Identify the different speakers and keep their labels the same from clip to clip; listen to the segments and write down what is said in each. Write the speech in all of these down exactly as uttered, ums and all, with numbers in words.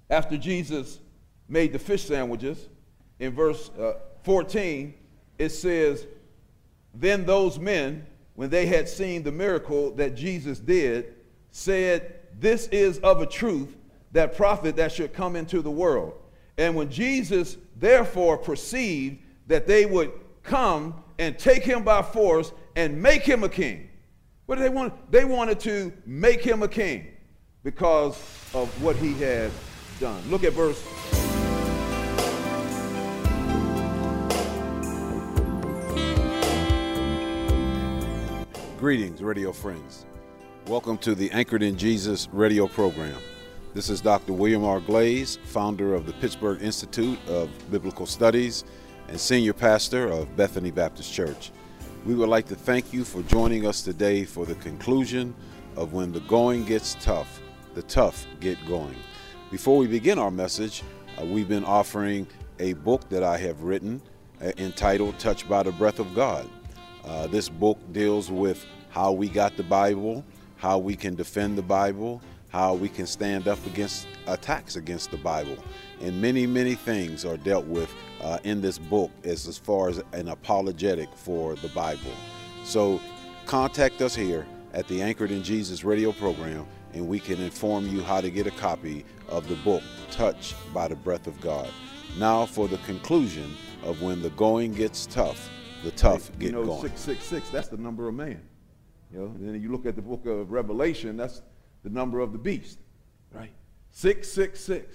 Speaker 1: after Jesus made the fish sandwiches, in verse uh, fourteen, it says, then those men, when they had seen the miracle that Jesus did, said, this is of a truth that prophet that should come into the world. And when Jesus therefore perceived that they would come and take him by force and make him a king. What did they want? They wanted to make him a king because of what he had done. Look at verse.
Speaker 2: Greetings, radio friends. Welcome to the Anchored in Jesus radio program. This is Doctor William R. Glaze, founder of the Pittsburgh Institute of Biblical Studies and senior pastor of Bethany Baptist Church. We would like to thank you for joining us today for the conclusion of When the Going Gets Tough, the Tough Get Going. Before we begin our message, uh, we've been offering a book that I have written uh, entitled Touched by the Breath of God. Uh, this book deals with how we got the Bible, how we can defend the Bible, how we can stand up against attacks against the Bible. And many, many things are dealt with uh, in this book as, as far as an apologetic for the Bible. So contact us here at the Anchored in Jesus radio program, and we can inform you how to get a copy of the book, Touched by the Breath of God. Now for the conclusion of When the Going Gets Tough, the Tough Get
Speaker 1: You know,
Speaker 2: Going.
Speaker 1: six six six, that's the number of man. You know, and then you look at the book of Revelation, that's the number of the beast, right? six six six.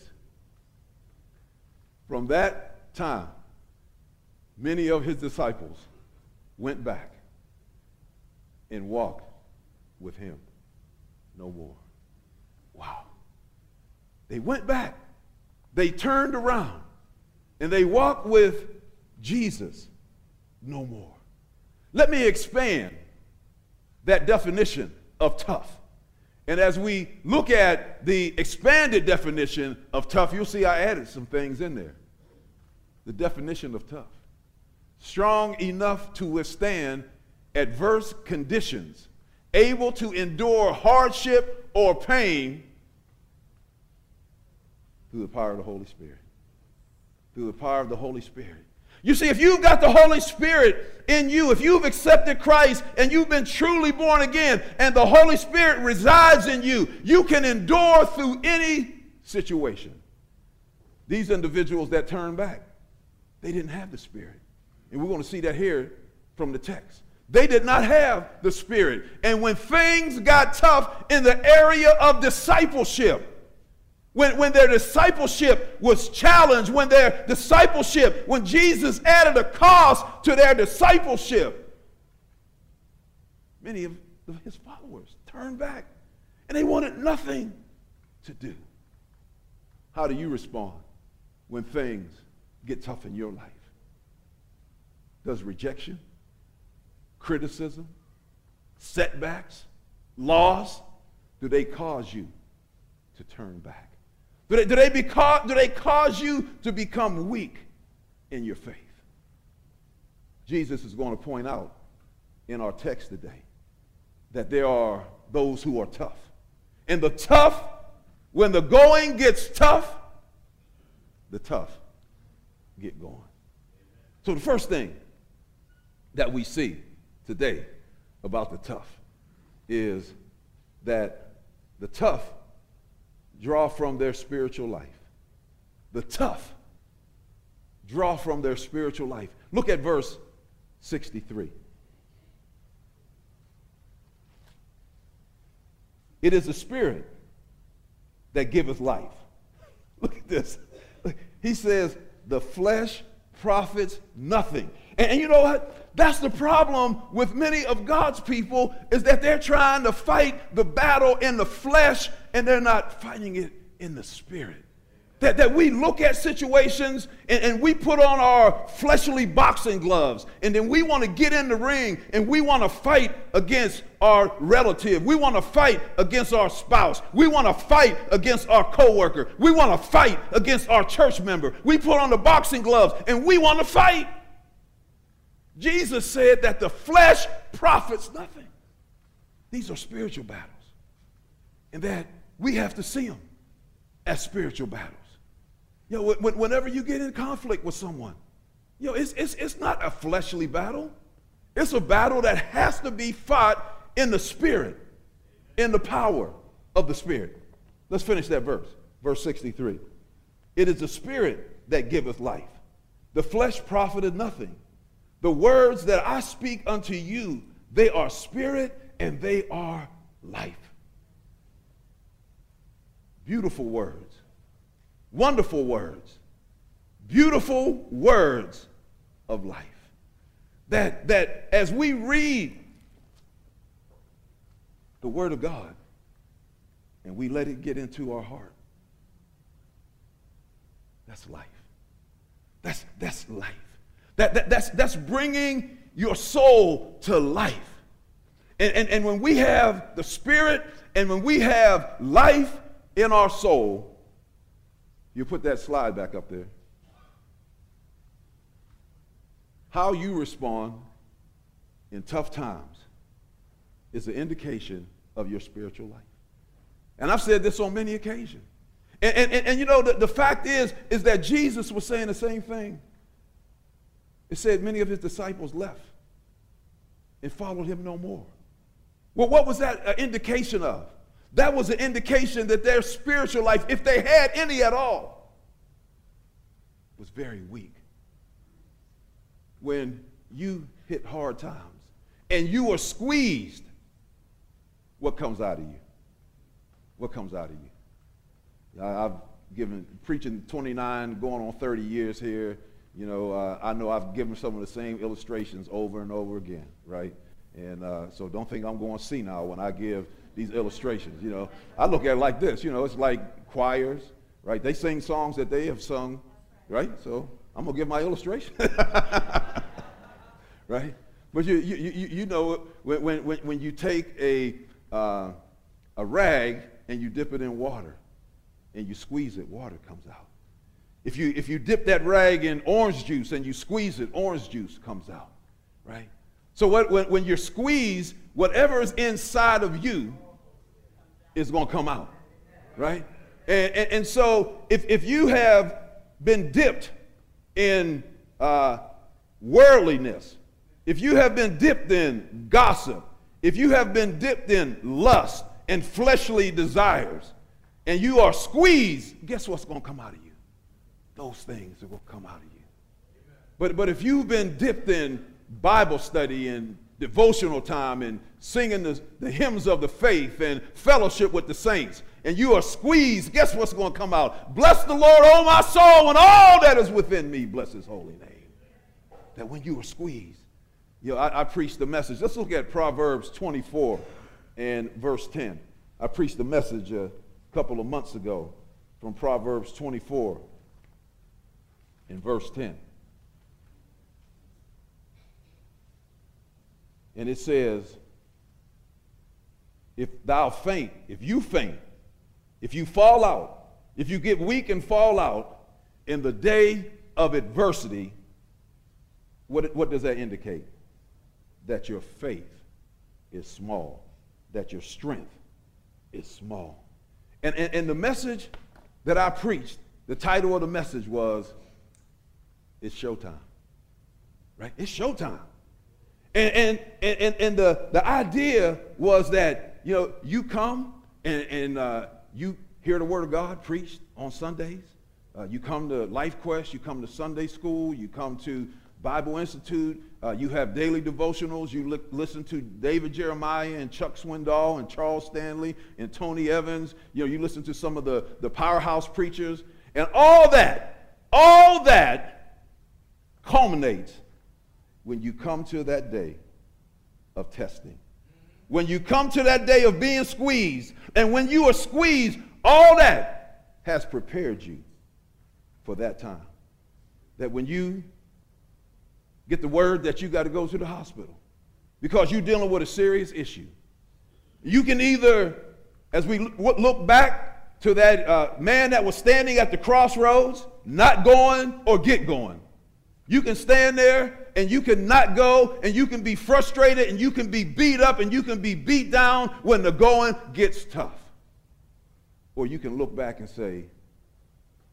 Speaker 1: From that time, many of his disciples went back and walked with him no more. Wow. They went back. They turned around and they walked with Jesus no more. Let me expand that definition of tough. And as we look at the expanded definition of tough, you'll see I added some things in there. The definition of tough. Strong enough to withstand adverse conditions, able to endure hardship or pain through the power of the Holy Spirit. Through the power of the Holy Spirit. You see, if you've got the Holy Spirit in you, if you've accepted Christ and you've been truly born again and the Holy Spirit resides in you, you can endure through any situation. These individuals that turn back, they didn't have the Spirit. And we're going to see that here from the text. They did not have the Spirit. And when things got tough in the area of discipleship, When, when their discipleship was challenged, when their discipleship, when Jesus added a cost to their discipleship, many of his followers turned back and they wanted nothing to do. How do you respond when things get tough in your life? Does rejection, criticism, setbacks, loss, do they cause you to turn back? Do they, do, they beca- do they cause you to become weak in your faith? Jesus is going to point out in our text today that there are those who are tough. And the tough, when the going gets tough, the tough get going. So the first thing that we see today about the tough is that the tough draw from their spiritual life. The tough draw from their spiritual life. Look at verse sixty-three. It is the Spirit that giveth life. Look at this. He says, the flesh profits nothing. And, and you know what? That's the problem with many of God's people, is that they're trying to fight the battle in the flesh and they're not fighting it in the Spirit. That, that we look at situations and, and we put on our fleshly boxing gloves and then we want to get in the ring and we want to fight against our relative. We want to fight against our spouse. We want to fight against our coworker. We want to fight against our church member. We put on the boxing gloves and we want to fight. Jesus said that the flesh profits nothing. These are spiritual battles. And that we have to see them as spiritual battles. You know, when, whenever you get in conflict with someone, you know, it's, it's, it's not a fleshly battle. It's a battle that has to be fought in the Spirit, in the power of the Spirit. Let's finish that verse, verse sixty-three. It is the Spirit that giveth life. The flesh profiteth nothing. The words that I speak unto you, they are spirit and they are life. Beautiful words, wonderful words, beautiful words of life. That, that as we read the Word of God and we let it get into our heart, that's life. That's, that's life. That, that, that's, that's bringing your soul to life. And, and, and when we have the Spirit and when we have life in our soul, you put that slide back up there. How you respond in tough times is an indication of your spiritual life. And I've said this on many occasions. And, and, and, and you know, the, the fact is, is that Jesus was saying the same thing. It said many of his disciples left and followed him no more. Well, what was that an indication of? That was an indication that their spiritual life, if they had any at all, was very weak. When you hit hard times and you are squeezed, what comes out of you? What comes out of you? I've given, preaching twenty-nine, going on thirty years here. You know, uh, I know I've given some of the same illustrations over and over again, right? And uh, so don't think I'm going senile when I give these illustrations. You know, I look at it like this. You know, it's like choirs, right? They sing songs that they have sung, right? So I'm gonna give my illustration, right? But you you you, you know when when when you take a uh, a rag and you dip it in water and you squeeze it, water comes out. If you if you dip that rag in orange juice and you squeeze it, orange juice comes out, right? So what, when, when you're squeezed, whatever is inside of you is going to come out, right? And, and, and so if, if you have been dipped in uh, worldliness, if you have been dipped in gossip, if you have been dipped in lust and fleshly desires, and you are squeezed, guess what's going to come out of you? Those things will come out of you. But, but if you've been dipped in Bible study and devotional time and singing the, the hymns of the faith and fellowship with the saints, and you are squeezed, guess what's going to come out? Bless the Lord, oh my soul, and all that is within me, bless his holy name. That when you are squeezed, you know, I, I preached the message. Let's look at Proverbs twenty-four and verse ten. I preached the message a couple of months ago from Proverbs twenty-four and verse ten. And it says, if thou faint, if you faint, if you fall out, if you get weak and fall out in the day of adversity, what, what does that indicate? That your faith is small, that your strength is small. And, and, and the message that I preached, the title of the message was, it's showtime, right? It's showtime. And, and, and, and the, the idea was that, you know, you come and, and uh, you hear the Word of God preached on Sundays. Uh, you come to Life Quest, you come to Sunday school, you come to Bible Institute, uh, you have daily devotionals, you li- listen to David Jeremiah and Chuck Swindoll and Charles Stanley and Tony Evans. You know, you listen to some of the, the powerhouse preachers. And all that, all that culminates when you come to that day of testing. When you come to that day of being squeezed, and when you are squeezed, all that has prepared you for that time. That when you get the word that you got to go to the hospital because you're dealing with a serious issue, you can either, as we look back to that uh, man that was standing at the crossroads, not going or get going. You can stand there and you can not go, and you can be frustrated, and you can be beat up, and you can be beat down when the going gets tough. Or you can look back and say,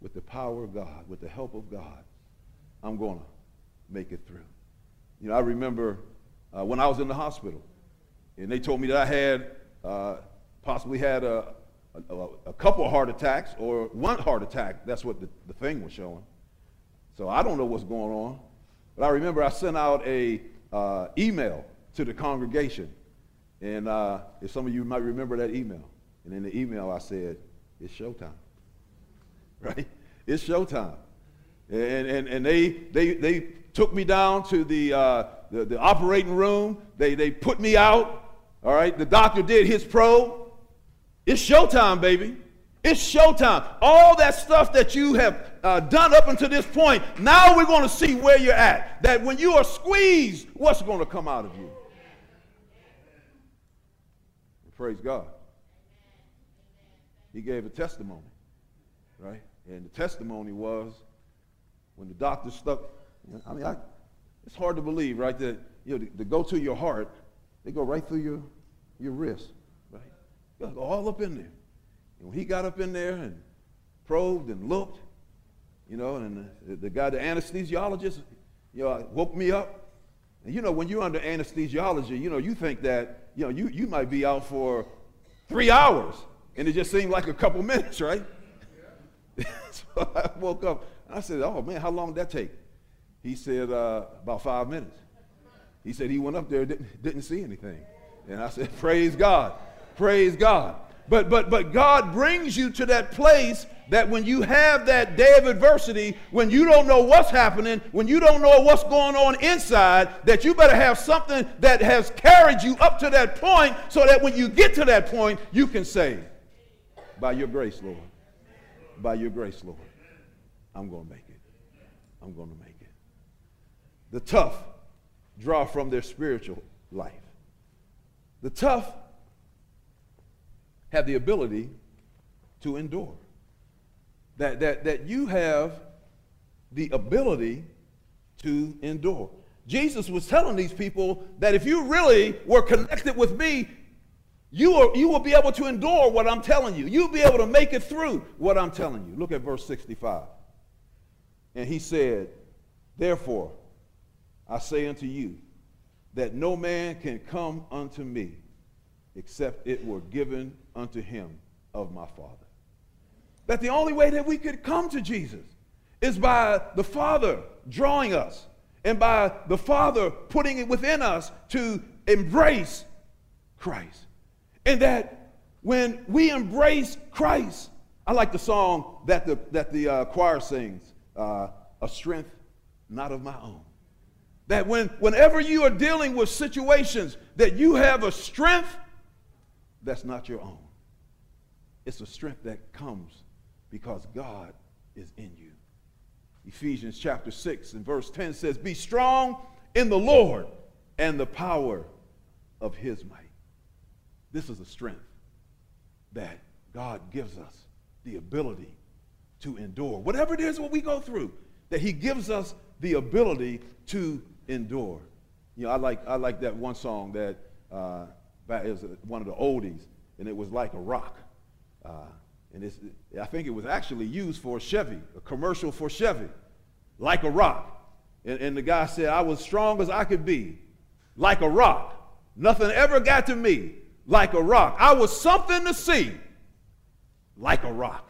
Speaker 1: with the power of God, with the help of God, I'm going to make it through. You know, I remember uh, when I was in the hospital, and they told me that I had uh, possibly had a, a, a couple of heart attacks or one heart attack. That's what the, the thing was showing. So I don't know what's going on. But I remember I sent out a uh, email to the congregation. And uh, if some of you might remember that email. And in the email I said, it's showtime. Right? It's showtime. And, and, and they, they, they took me down to the, uh, the, the operating room. They, they put me out. All right? The doctor did his probe. It's showtime, baby. It's showtime. All that stuff that you have uh, done up until this point, now we're going to see where you're at. That when you are squeezed, what's going to come out of you? And praise God. He gave a testimony, right? And the testimony was when the doctor stuck, I mean, I, it's hard to believe, right, that you know, to, to go to your heart, they go right through your, your wrist, right? You gotta go all up in there. And when he got up in there and probed and looked, you know, and the, the guy, the anesthesiologist, you know, woke me up. And you know, when you're under anesthesiology, you know, you think that, you know, you, you might be out for three hours. And it just seemed like a couple minutes, right? So I woke up and I said, oh man, how long did that take? He said, uh, about five minutes. He said he went up there, didn't, didn't see anything. And I said, praise God, praise God. But, but, but God brings you to that place that when you have that day of adversity, when you don't know what's happening, when you don't know what's going on inside, that you better have something that has carried you up to that point so that when you get to that point, you can say, by your grace, Lord, by your grace, Lord, I'm going to make it. I'm going to make it. The tough draw from their spiritual life. The tough have the ability to endure. That, that, that you have the ability to endure. Jesus was telling these people that if you really were connected with me, you, are, you will be able to endure what I'm telling you. You'll be able to make it through what I'm telling you. Look at verse sixty-five. And he said, therefore, I say unto you, that no man can come unto me except it were given unto him of my Father. That the only way that we could come to Jesus is by the Father drawing us and by the Father putting it within us to embrace Christ. And that when we embrace Christ, I like the song that the, that the uh, choir sings, uh, a strength not of my own. That when, whenever you are dealing with situations, that you have a strength that's not your own. It's a strength that comes because God is in you. Ephesians chapter six and verse ten says, be strong in the Lord and the power of his might. This is a strength that God gives us the ability to endure. Whatever it is what we go through, that he gives us the ability to endure. You know, I like, I like that one song that uh, is one of the oldies, and it was like a rock. Uh, and it's, I think it was actually used for Chevy, a commercial for Chevy, like a rock. And, and the guy said, I was strong as I could be, like a rock. Nothing ever got to me, like a rock. I was something to see, like a rock.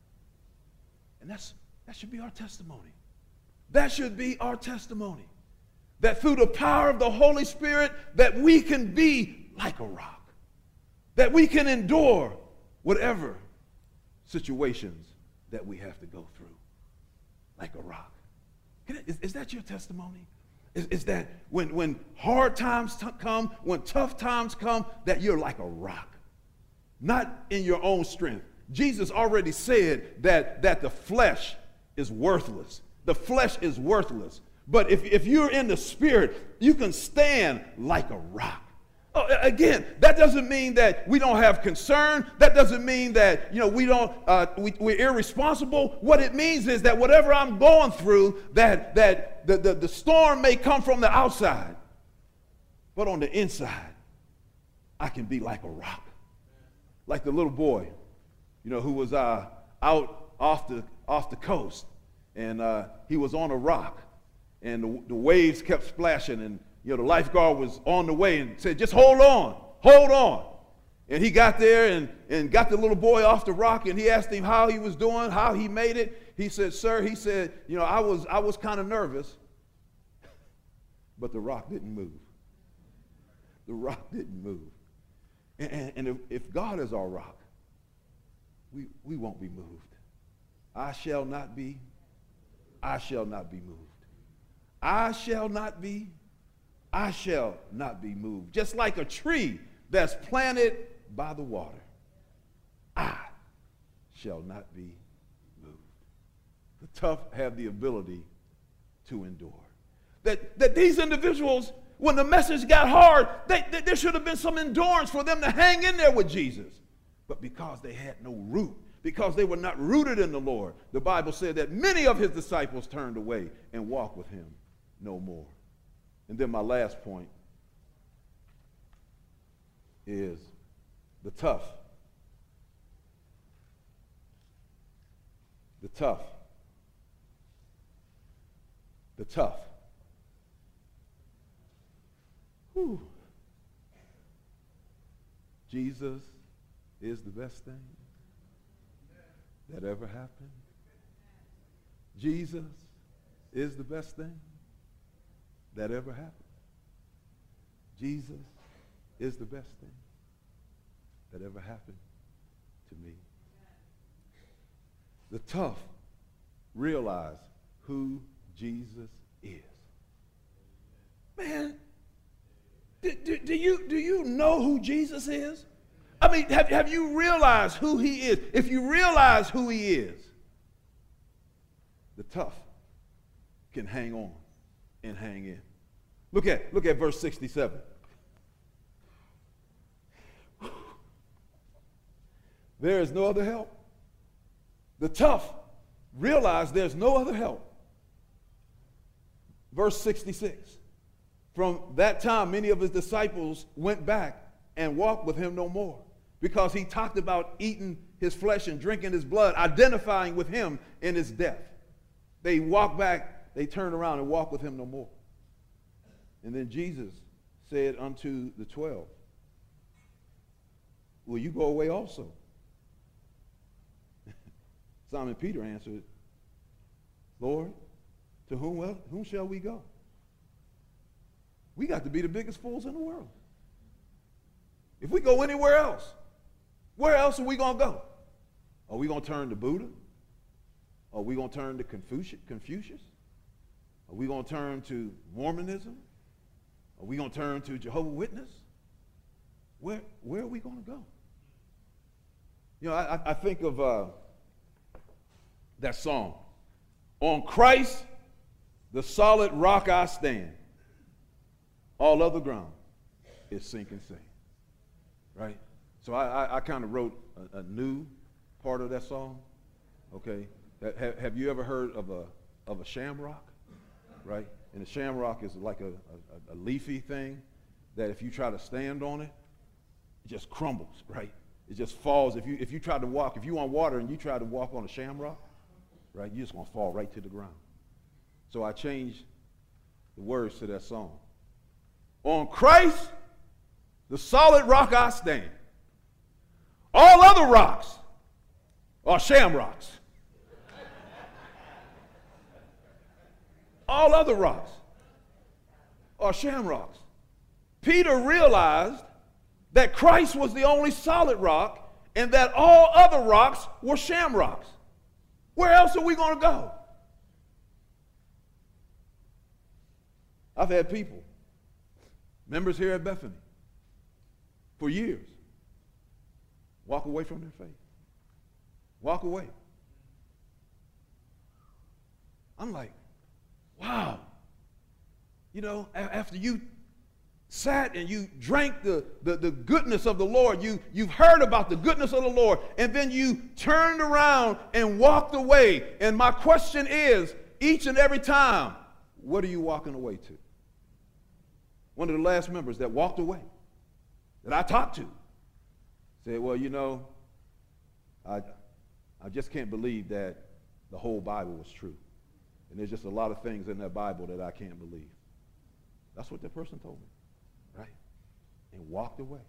Speaker 1: And that's, that should be our testimony. That should be our testimony. That through the power of the Holy Spirit, that we can be like a rock. That we can endure whatever situations that we have to go through, like a rock. Can it, is, is that your testimony? Is, is that when, when hard times t- come, when tough times come, that you're like a rock, not in your own strength. Jesus already said that, that the flesh is worthless. The flesh is worthless. But if, if you're in the Spirit, you can stand like a rock. Oh, again, that doesn't mean that we don't have concern. That doesn't mean that, you know, we don't, uh, we, we're irresponsible. What it means is that whatever I'm going through, that, that the, the, the storm may come from the outside, but on the inside, I can be like a rock. Like the little boy, you know, who was uh, out off the, off the coast, and uh, he was on a rock, and the, the waves kept splashing, and you know the lifeguard was on the way and said, just hold on, hold on. And he got there and, and got the little boy off the rock, and he asked him how he was doing, how he made it. He said, sir, he said, you know, I was, I was kind of nervous, but the rock didn't move. The rock didn't move. And, and, and if, if God is our rock, we, we won't be moved. I shall not be, I shall not be moved. I shall not be, I shall not be moved. Just like a tree that's planted by the water, I shall not be moved. The tough have the ability to endure. That, that these individuals, when the message got hard, they, they, there should have been some endurance for them to hang in there with Jesus. But because they had no root, because they were not rooted in the Lord, the Bible said that many of his disciples turned away and walked with him no more. And then my last point is the tough. The tough. The tough. Whew. Jesus is the best thing that ever happened. Jesus is the best thing that ever happened. Jesus is the best thing that ever happened to me. The tough realize who Jesus is. Man, do, do, do, you, do you know who Jesus is? I mean, have, have you realized who he is? If you realize who he is, the tough can hang on and hang in. Look at, look at verse sixty-seven. There is no other help. The tough realize there's no other help. Verse sixty-six. From that time, many of his disciples went back and walked with him no more, because he talked about eating his flesh and drinking his blood, identifying with him in his death. They walked back, they turned around and walked with him no more. And then Jesus said unto the twelve, will you go away also? Simon Peter answered, Lord, to whom, well, whom shall we go? We got to be the biggest fools in the world. If we go anywhere else, where else are we going to go? Are we going to turn to Buddha? Are we going to turn to Confucius? Are we going to turn to Mormonism? Are we going to turn to Jehovah's Witness? Where, where are we going to go? You know, I, I think of uh, that song, on Christ, the solid rock I stand. All other ground is sinking sand. Right? So I, I, I kind of wrote a, a new part of that song. Okay? Have, have you ever heard of a, of a shamrock? Right? And a shamrock is like a, a, a leafy thing that if you try to stand on it, it just crumbles, right? It just falls. If you, if you try to walk, if you want water and you try to walk on a shamrock, right, you're just going to fall right to the ground. So I changed the words to that song. On Christ, the solid rock I stand. All other rocks are shamrocks. All other rocks are shamrocks. Peter realized that Christ was the only solid rock and that all other rocks were shamrocks. Where else are we going to go? I've had people, members here at Bethany, for years, walk away from their faith. Walk away. I'm like, wow. You know, after you sat and you drank the, the, the goodness of the Lord, you, you've heard about the goodness of the Lord, and then you turned around and walked away. And my question is, each and every time, what are you walking away to? One of the last members that walked away, that I talked to, said, well, you know, I, I just can't believe that the whole Bible was true. And there's just a lot of things in that Bible that I can't believe. That's what that person told me, right? And walked away.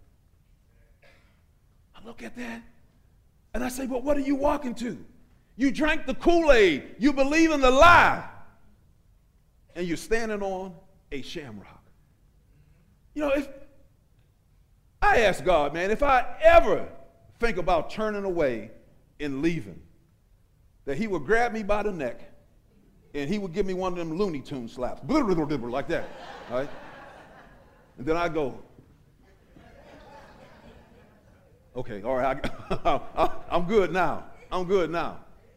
Speaker 1: I look at that, and I say, but what are you walking to? You drank the Kool-Aid. You believe in the lie. And you're standing on a shamrock. You know, if I ask God, man, if I ever think about turning away and leaving, that he would grab me by the neck and he would give me one of them Looney Tune slaps, like that, right? And then I go, okay, all right, I, I'm good now. I'm good now.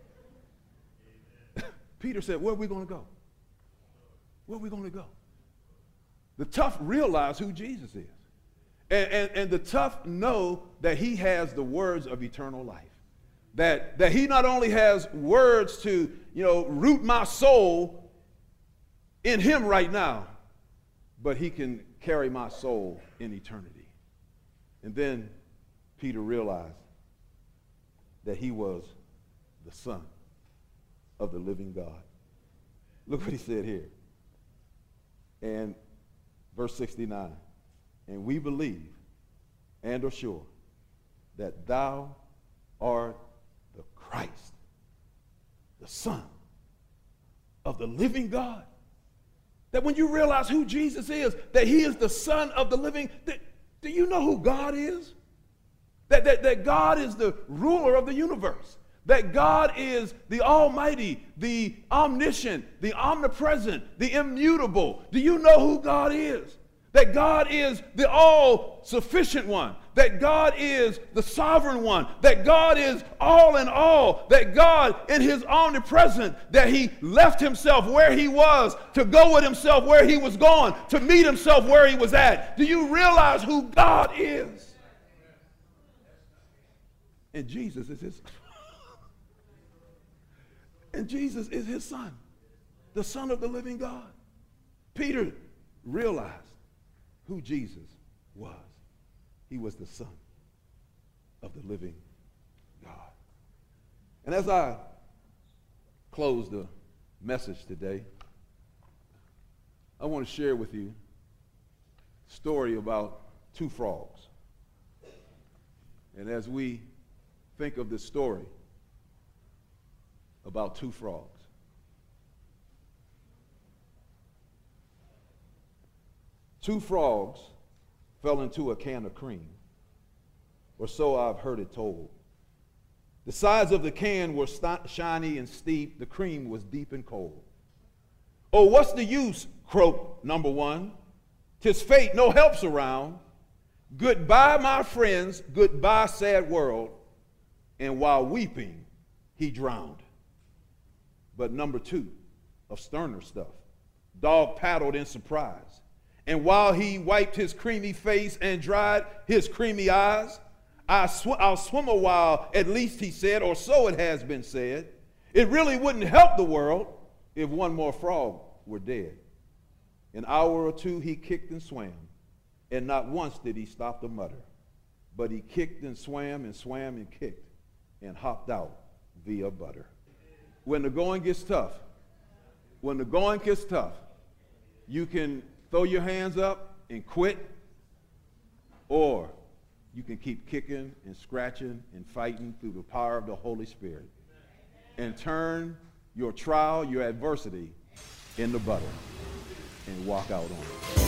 Speaker 1: Peter said, where are we going to go? Where are we going to go? The tough realize who Jesus is. And, and, and the tough know that he has the words of eternal life. That, that he not only has words to, you know, root my soul in him right now, but he can carry my soul in eternity. And then Peter realized that he was the Son of the living God. Look what he said here. And verse sixty-nine, and we believe and are sure that thou art the Christ, the Son of the living God. That when you realize who Jesus is, that he is the Son of the living, that, do you know who God is? That, that, that God is the ruler of the universe. That God is the Almighty, the omniscient, the omnipresent, the immutable. Do you know who God is? That God is the all-sufficient one. That God is the sovereign one. That God is all in all. That God, in his omnipresent, that he left himself where he was to go with himself where he was going, to meet himself where he was at. Do you realize who God is? And Jesus is his And Jesus is his Son, the Son of the living God. Peter realized who Jesus was. He was the Son of the living God. And as I close the message today, I want to share with you a story about two frogs. And as we think of this story about two frogs, two frogs fell into a can of cream, or so I've heard it told. The sides of the can were st- shiny and steep. The cream was deep and cold. Oh, what's the use, croaked number one. 'Tis fate, no help's around. Goodbye, my friends, goodbye, sad world. And while weeping, he drowned. But number two, of sterner stuff, dog paddled in surprise. And while he wiped his creamy face and dried his creamy eyes, I sw- I'll swim a while, at least he said, or so it has been said. It really wouldn't help the world if one more frog were dead. An hour or two he kicked and swam, and not once did he stop to mutter. But he kicked and swam and swam and kicked and hopped out via butter. When the going gets tough, when the going gets tough, you can throw your hands up and quit, or you can keep kicking and scratching and fighting through the power of the Holy Spirit and turn your trial, your adversity, into butter and walk out on it.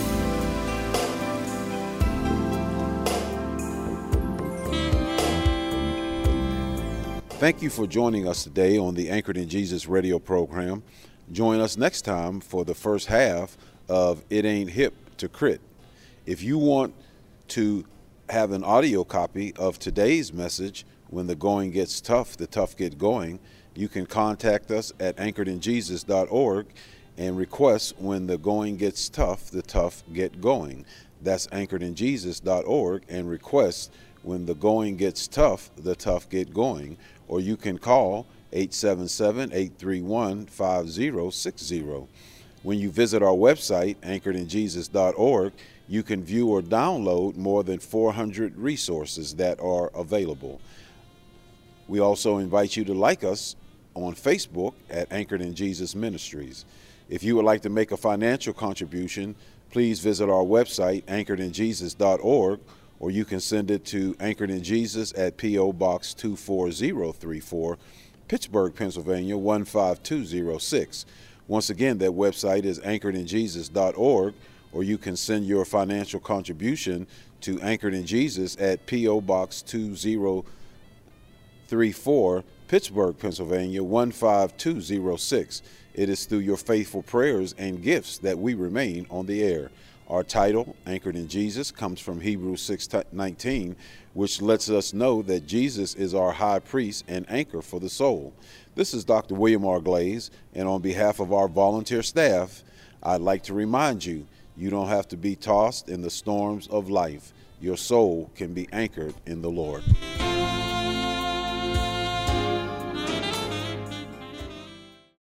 Speaker 2: Thank you for joining us today on the Anchored in Jesus radio program. Join us next time for the first half of It Ain't Hip to Crit. If you want to have an audio copy of today's message, When the Going Gets Tough, the Tough Get Going, you can contact us at anchored in jesus dot org and request When the Going Gets Tough, the Tough Get Going. That's anchored in jesus dot org and request When the Going Gets Tough, the Tough Get Going. Or you can call eight seven seven, eight three one, five zero six zero. When you visit our website, anchored in jesus dot org, you can view or download more than four hundred resources that are available. We also invite you to like us on Facebook at Anchored in Jesus Ministries. If you would like to make a financial contribution, please visit our website, anchored in jesus dot org, or you can send it to Anchored in Jesus at P O Box two four zero three four, Pittsburgh, Pennsylvania one five two zero six. Once again, that website is anchored in jesus dot org, or you can send your financial contribution to Anchored in Jesus at P O Box two zero three four, Pittsburgh, Pennsylvania one five two zero six. It is through your faithful prayers and gifts that we remain on the air. Our title, Anchored in Jesus, comes from Hebrews six nineteen, which lets us know that Jesus is our high priest and anchor for the soul. This is Doctor William R. Glaze, and on behalf of our volunteer staff, I'd like to remind you, you don't have to be tossed in the storms of life. Your soul can be anchored in the Lord.